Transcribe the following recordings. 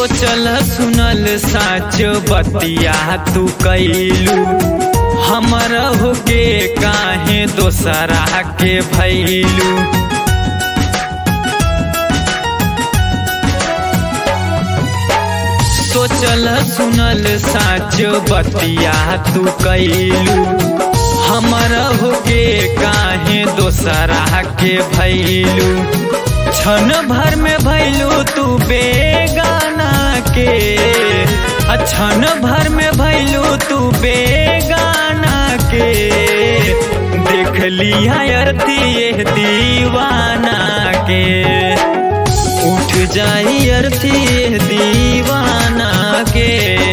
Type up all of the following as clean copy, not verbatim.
सोचल सुनल साच बतिया तू कैलू, हमर होके काहे दोसरा के भैलू। सोचल सुनल साच बतिया तू कैलू, हमर होके काहे दोसरा के भैलू। क्षण भर में भैलू तू बेगाना के, क्षण भर में भैलू तू बेगाना के। देख लिया अर्थी ये दीवाना के, उठ जाई अर्थी ये दीवाना के।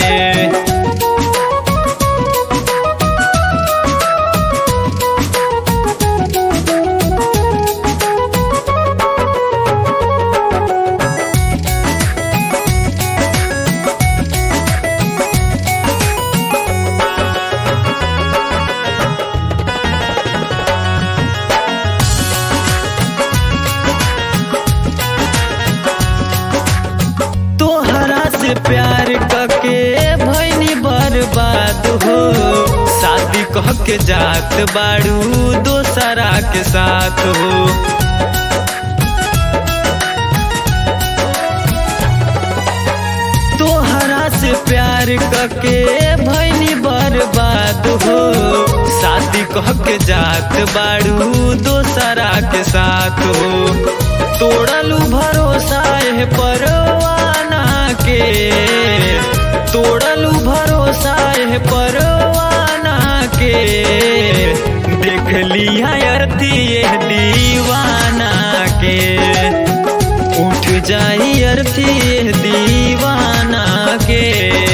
प्यार कके भैनी बर्बाद हो, शादी कह के जात बाड़ू दोसरा के साथ हो। तोहरा से प्यार कके भैनी बर्बाद हो, शादी कह के जात बाड़ू दोसरा के साथ हो। तोड़लू भरोसा है परवाना के, तोड़लू भरोसा है परवाना के। देख लिया अर्थी ये दीवाना के, उठ जाई अर्थी ये दीवाना के।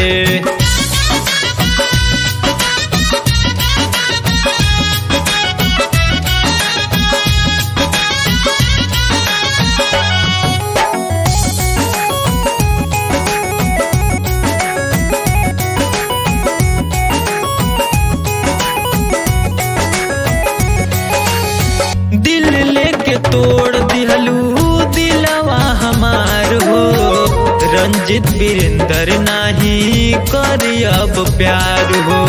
दिल लेके तोड़ दिहलू दिलवा हमार हो, रंजित वीरेंद्र नाही करी अब प्यार हो।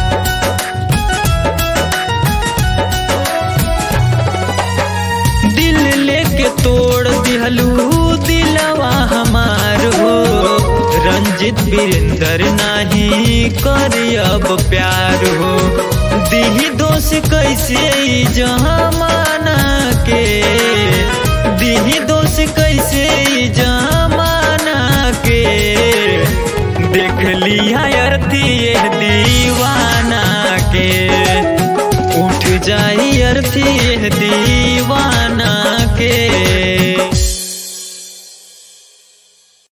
दिल लेके तोड़ दिहलू दिलवा हमार हो, रंजित वीरेंद्र नाही करी अब प्यार हो। दीही दोष कैसे जमाना के, दीही दोष कैसे जमाना के। देख लिया अर्थी ये दीवाना के, उठ जाई अर्थी ये दीवाना के।